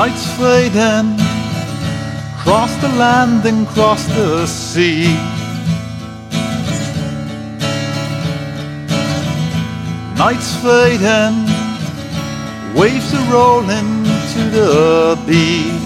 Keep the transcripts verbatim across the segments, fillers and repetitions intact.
Night's fading, cross the land and cross the sea. Night's fading, waves are rolling to the beach.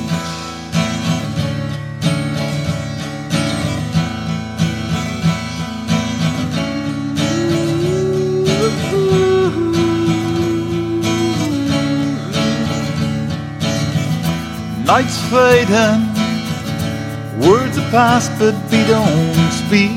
Night's fading, words are past but we don't speak.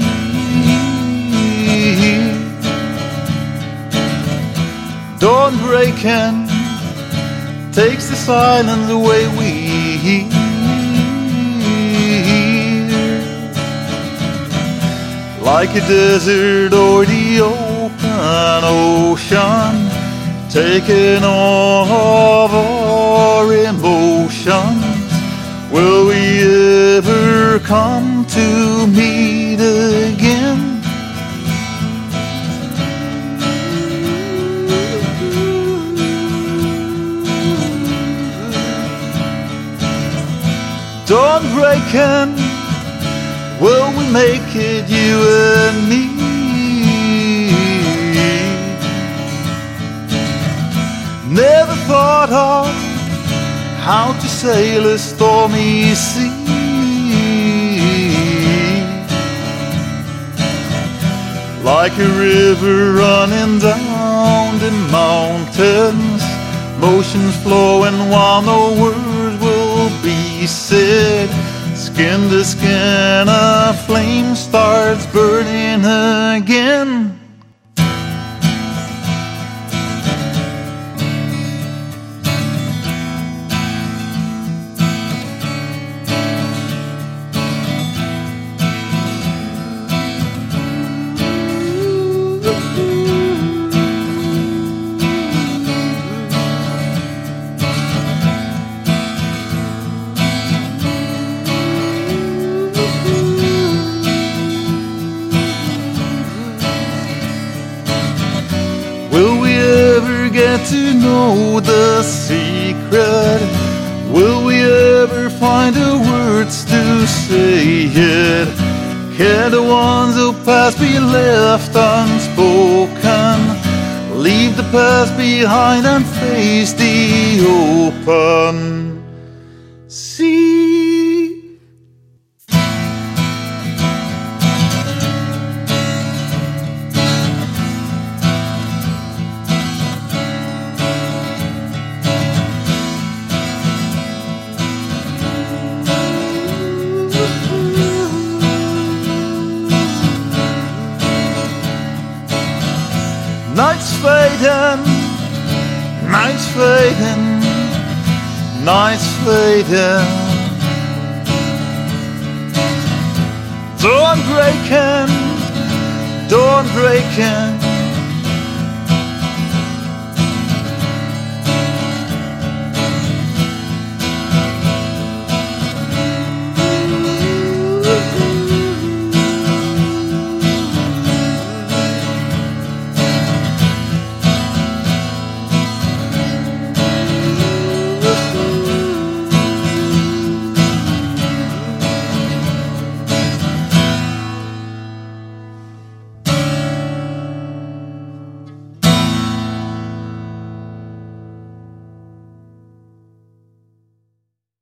Dawn breaking takes the silence away we hear. Like a desert or the open ocean, taking all of our emotions. Will we ever come to meet again? Dawn breaking, will we make it, you and me? Never thought of how to sail a stormy sea. Like a river running down the mountains, motions flowing while no words will be said. Skin to skin, a flame starts burning again. Will we ever get to know the secret? Will we ever find the words to say it? Can the ones who passed be left unspoken? Leave the past behind and face the open sea. Night's fading, night's fading, night's fading. Dawn breaking, dawn breaking,